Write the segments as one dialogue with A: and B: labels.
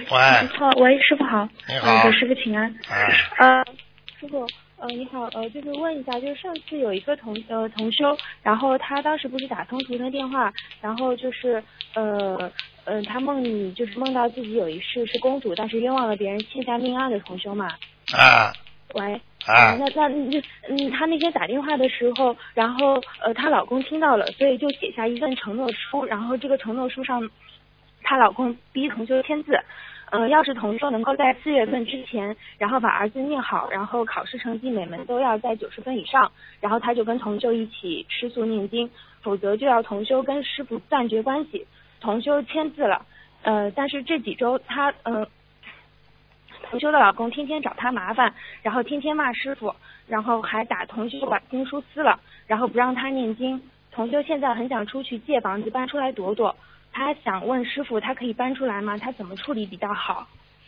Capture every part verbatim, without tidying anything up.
A: 喂。
B: 好，喂，师傅好。
A: 你好。
B: 嗯，给师傅请安。
A: 哎。
B: 呃，师傅，呃，你好，呃，就是问一下，就是上次有一个同呃同修，然后他当时不是打通图腾电话，然后就是呃呃，他梦里就是梦到自己有一世是公主，但是冤枉了别人欠下命案的同修嘛。
A: 啊。
B: 喂。
A: 啊。
B: 呃、那那那嗯，他那天打电话的时候，然后呃，她老公听到了，所以就写下一份承诺书，然后这个承诺书上，她老公逼同修签字。呃，要是同修能够在四月份之前，然后把儿子念好，然后考试成绩每门都要在九十分以上，然后他就跟同修一起吃素念经，否则就要同修跟师傅断绝关系。同修签字了，呃，但是这几周他呃，同修的老公天天找他麻烦，然后天天骂师傅，然后还打同修把经书撕了，然后不让他念经。同修现在很想出去借房子搬出来躲躲。他想问师傅，他可以搬出来吗？他怎么处理比较好？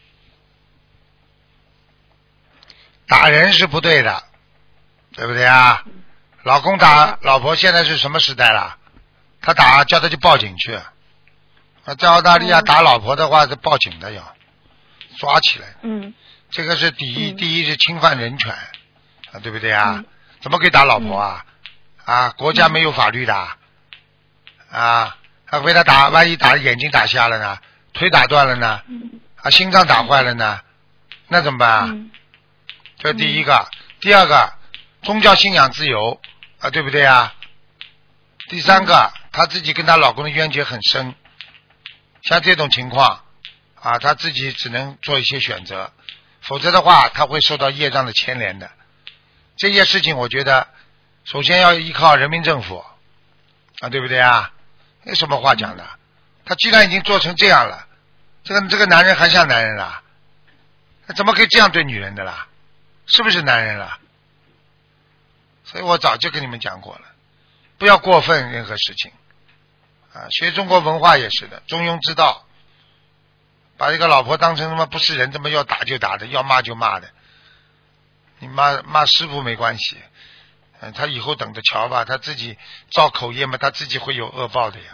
A: 打人是不对的，对不对啊？老公打老婆，现在是什么时代了？他打叫他去报警去。在澳大利亚打老婆的话是报警的，要抓起来。
B: 嗯。
A: 这个是第一，嗯、第一是侵犯人权，啊，对不对啊？嗯、怎么可以打老婆啊？嗯、啊，国家没有法律的。啊。他被他打，万一打眼睛打瞎了呢，腿打断了呢，啊，心脏打坏了呢，那怎么办啊？
B: 嗯、
A: 这是第一个，嗯、第二个，宗教信仰自由啊，对不对啊？第三个，她自己跟她老公的冤结很深，像这种情况啊，她自己只能做一些选择，否则的话，她会受到业障的牵连的。这些事情，我觉得首先要依靠人民政府啊，对不对啊？有什么话讲的？他既然已经做成这样了，这个这个男人还像男人了？他怎么可以这样对女人的啦？是不是男人了？所以我早就跟你们讲过了，不要过分任何事情啊！学中国文化也是的，中庸之道，把一个老婆当成他妈不是人，这么要打就打的，要骂就骂的。你骂骂师傅没关系。嗯，他以后等着瞧吧，他自己造口业嘛，他自己会有恶报的呀。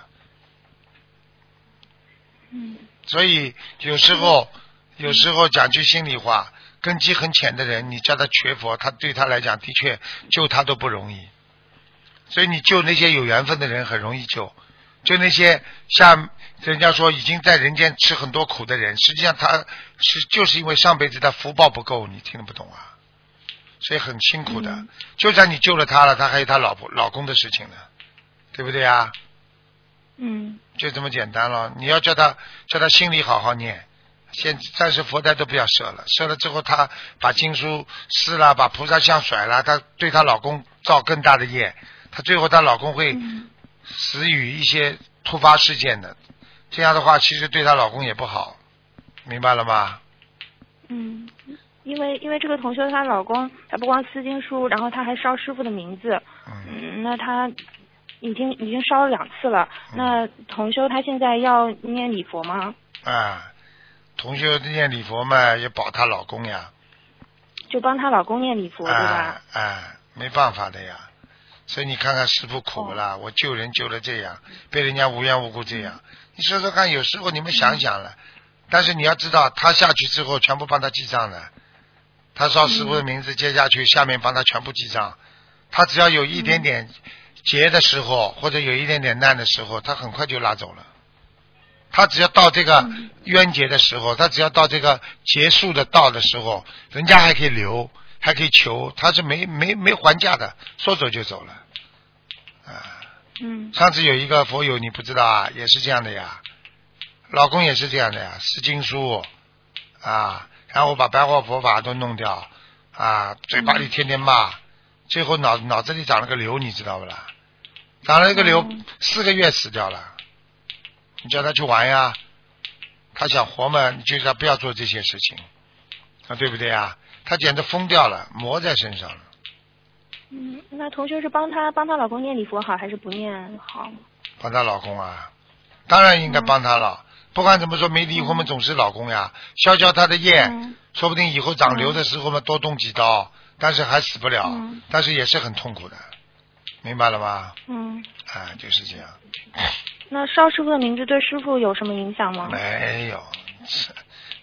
B: 嗯。
A: 所以有时候，有时候讲句心里话，根基很浅的人，你叫他学佛，他对他来讲的确救他都不容易。所以你救那些有缘分的人很容易救，就那些像人家说已经在人间吃很多苦的人，实际上他是就是因为上辈子他福报不够，你听得不懂啊？所以很辛苦的，
B: 嗯、
A: 就算你救了他了，他还有他老婆老公的事情呢，对不对啊？
B: 嗯。
A: 就这么简单了。你要叫他叫他心里好好念，现暂时佛台都不要设了，设了之后他把经书撕了，把菩萨像甩了，他对她老公造更大的业，他最后她老公会死于一些突发事件的，这样的话其实对她老公也不好，明白了吗？
B: 嗯。因为因为这个同修她老公，她不光撕经书，然后她还烧师傅的名字。嗯。那她已经已经烧了两次了。嗯、那同修她现在要念礼佛吗？
A: 啊，同修念礼佛嘛，也保她老公呀。
B: 就帮她老公念礼佛，对吧？
A: 啊啊，没办法的呀。所以你看看师父苦了，哦、我救人救了这样，被人家无缘无故这样。你说说看，有时候你们想想了，嗯、但是你要知道，他下去之后全部帮他记账的。他烧师傅的名字接下去，下面帮他全部记账。他只要有一点点劫的时候，或者有一点点难的时候，他很快就拉走了。他只要到这个冤结的时候，他只要到这个结束的道的时候，人家还可以留，还可以求，他是没没没还价的，说走就走了。啊，
B: 嗯。
A: 上次有一个佛友，你不知道啊，也是这样的呀，老公也是这样的呀，释经书啊。然后把白话佛法都弄掉啊，嘴巴里天天骂，嗯、最后脑脑子里长了个瘤，你知道不啦？长了一个瘤，嗯、四个月死掉了。你叫他去玩呀，他想活嘛，你就叫他不要做这些事情，啊，对不对啊？他简直疯掉了，魔在身上了。
B: 嗯，那同学是帮他帮他老公念礼佛好，还是不念好？
A: 帮他老公啊，当然应该帮他了。嗯不管怎么说，没离婚嘛，总是老公呀，消消他的业，嗯、说不定以后长瘤的时候嘛，多动几刀，但是还死不了，嗯、但是也是很痛苦的，明白了吗？
B: 嗯，
A: 啊，就是这样。
B: 那烧师傅的名字对师傅有什么影响吗？
A: 没有，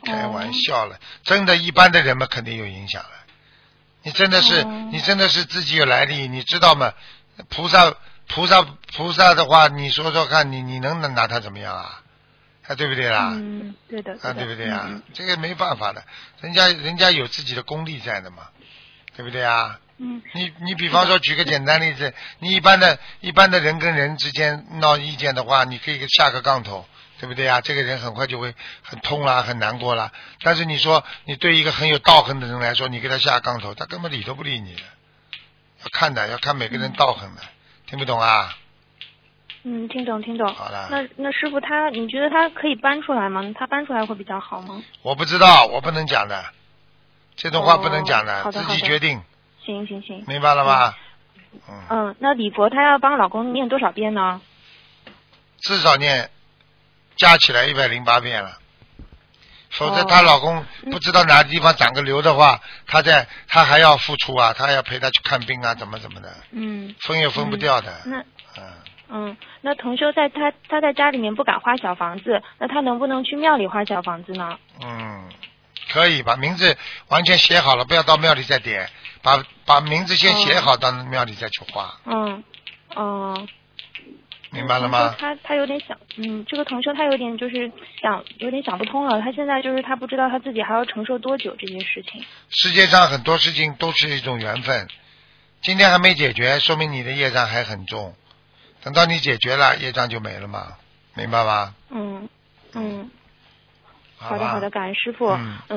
A: 开玩笑了，真的，一般的人们肯定有影响了。你真的是，
B: 哦、
A: 你真的是自己有来历，你知道吗？菩萨，菩萨，菩萨的话，你说说看，你你能拿他怎么样啊？啊，对不对啦？
B: 嗯，对的，
A: 啊，对不对啊？
B: 嗯、
A: 这个没办法的，人家人家有自己的功力在的嘛，对不对啊？
B: 嗯。
A: 你你比方说举个简单例子，你一般的一般的人跟人之间闹意见的话，你可以下个杠头。对不对啊？这个人很快就会很痛啦，很难过啦。但是你说，你对一个很有道行的人来说，你给他下杠头，他根本理都不理你的。要看的，要看每个人道行的，嗯、听不懂啊？
B: 嗯，听懂听懂。
A: 好了。
B: 那那师傅他，你觉得他可以搬出来吗？他搬出来会比较好吗？
A: 我不知道，我不能讲的，这种话不能讲的，
B: 哦、的
A: 自己决定。
B: 行行行。
A: 明白了吗？
B: 嗯。嗯，那礼佛他要帮老公念多少遍呢？
A: 至少念。加起来一百零八遍了，否则她老公不知道哪个地方长个瘤的话，她在她还要付出啊，她还要陪她去看病啊，怎么怎么的，
B: 嗯，
A: 分也分不掉的。
B: 嗯、那
A: 嗯
B: 嗯，那同修在他他在家里面不敢画小房子，那他能不能去庙里画小房子呢？
A: 嗯，可以把名字完全写好了，不要到庙里再点，把把名字先写好，到庙里再去画。
B: 嗯嗯。
A: 明白了吗？
B: 他他有点想，嗯，这个同修他有点就是想有点想不通了。他现在就是他不知道他自己还要承受多久这件事情。
A: 世界上很多事情都是一种缘分，今天还没解决，说明你的业障还很重。等到你解决了，业障就没了嘛，明白吗？
B: 嗯嗯。
A: 好
B: 好的好的，感恩师傅。嗯。